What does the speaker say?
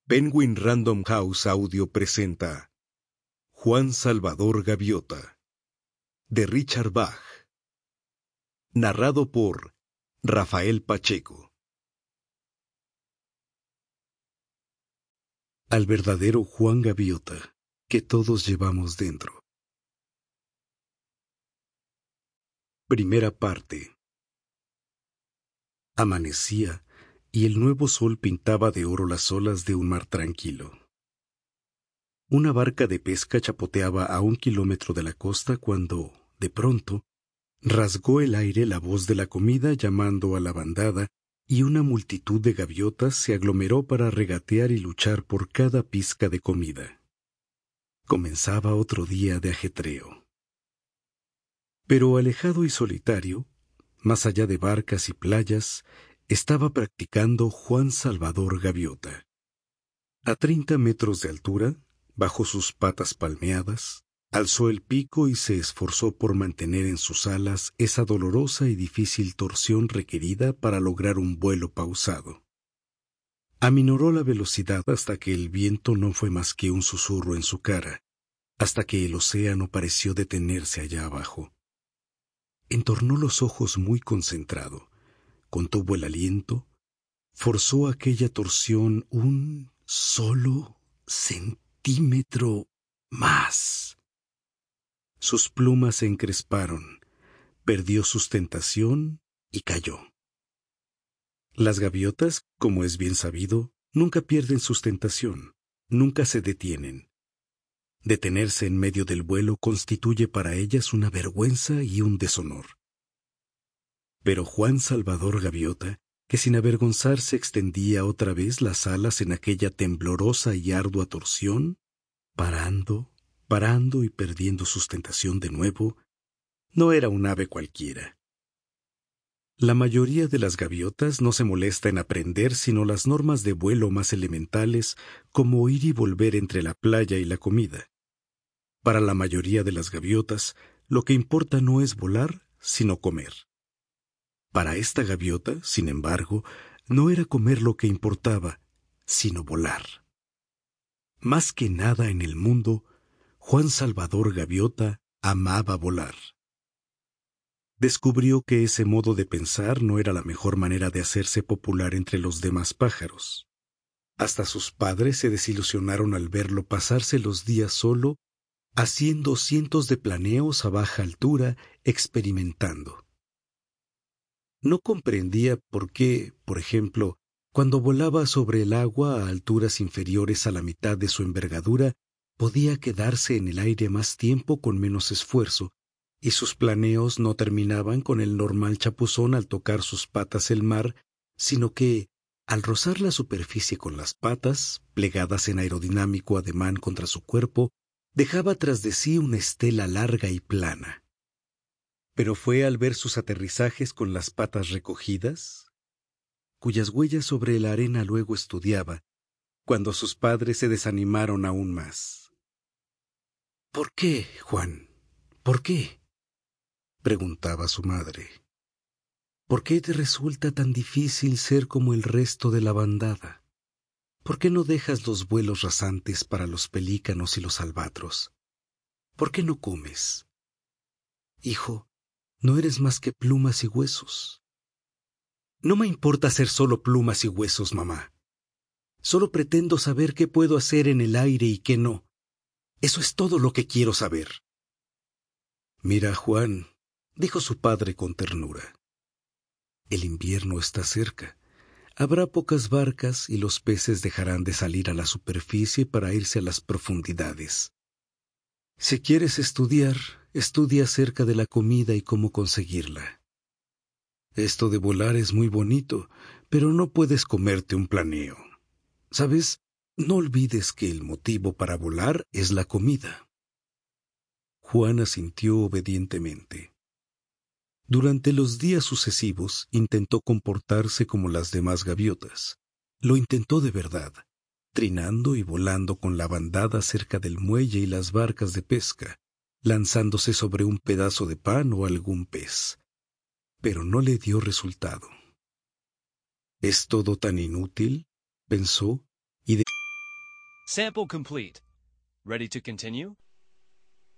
Penguin Random House Audio presenta Juan Salvador Gaviota, de Richard Bach, narrado por Rafael Pacheco. Al verdadero Juan Gaviota que todos llevamos dentro. Primera parte. Amanecía y el nuevo sol pintaba de oro las olas de un mar tranquilo. Una barca de pesca chapoteaba a 1 kilómetro de la costa cuando, de pronto, rasgó el aire la voz de la comida llamando a la bandada, y una multitud de gaviotas se aglomeró para regatear y luchar por cada pizca de comida. Comenzaba otro día de ajetreo. Pero alejado y solitario, más allá de barcas y playas, estaba practicando Juan Salvador Gaviota. A 30 metros de altura, bajo sus patas palmeadas, alzó el pico y se esforzó por mantener en sus alas esa dolorosa y difícil torsión requerida para lograr un vuelo pausado. Aminoró la velocidad hasta que el viento no fue más que un susurro en su cara, hasta que el océano pareció detenerse allá abajo. Entornó los ojos muy concentrado, contuvo el aliento, forzó aquella torsión un solo centímetro más. Sus plumas se encresparon, perdió sustentación y cayó. Las gaviotas, como es bien sabido, nunca pierden sustentación, nunca se detienen. Detenerse en medio del vuelo constituye para ellas una vergüenza y un deshonor. Pero Juan Salvador Gaviota, que sin avergonzarse extendía otra vez las alas en aquella temblorosa y ardua torsión, parando y perdiendo sustentación de nuevo, no era un ave cualquiera. La mayoría de las gaviotas no se molesta en aprender sino las normas de vuelo más elementales, como ir y volver entre la playa y la comida. Para la mayoría de las gaviotas, lo que importa no es volar, sino comer. Para esta gaviota, sin embargo, no era comer lo que importaba, sino volar. Más que nada en el mundo, Juan Salvador Gaviota amaba volar. Descubrió que ese modo de pensar no era la mejor manera de hacerse popular entre los demás pájaros. Hasta sus padres se desilusionaron al verlo pasarse los días solo, haciendo cientos de planeos a baja altura, experimentando. No comprendía por qué, por ejemplo, cuando volaba sobre el agua a alturas inferiores a la mitad de su envergadura, podía quedarse en el aire más tiempo con menos esfuerzo, y sus planeos no terminaban con el normal chapuzón al tocar sus patas el mar, sino que, al rozar la superficie con las patas, plegadas en aerodinámico ademán contra su cuerpo, dejaba tras de sí una estela larga y plana. Pero fue al ver sus aterrizajes con las patas recogidas, cuyas huellas sobre la arena luego estudiaba, cuando sus padres se desanimaron aún más. —¿Por qué, Juan? ¿Por qué? —preguntaba su madre. —¿Por qué te resulta tan difícil ser como el resto de la bandada? ¿Por qué no dejas los vuelos rasantes para los pelícanos y los albatros? ¿Por qué no comes? Hijo, no eres más que plumas y huesos. No me importa ser solo plumas y huesos, mamá. Solo pretendo saber qué puedo hacer en el aire y qué no. Eso es todo lo que quiero saber. Mira, Juan, dijo su padre con ternura. El invierno está cerca. Habrá pocas barcas y los peces dejarán de salir a la superficie para irse a las profundidades. Si quieres estudiar, estudia acerca de la comida y cómo conseguirla. Esto de volar es muy bonito, pero no puedes comerte un planeo. ¿Sabes? No olvides que el motivo para volar es la comida. Juan asintió obedientemente. Durante los días sucesivos intentó comportarse como las demás gaviotas. Lo intentó de verdad, trinando y volando con la bandada cerca del muelle y las barcas de pesca, lanzándose sobre un pedazo de pan o algún pez. Pero no le dio resultado. ¿Es todo tan inútil?, pensó, y Sample complete. Ready to continue?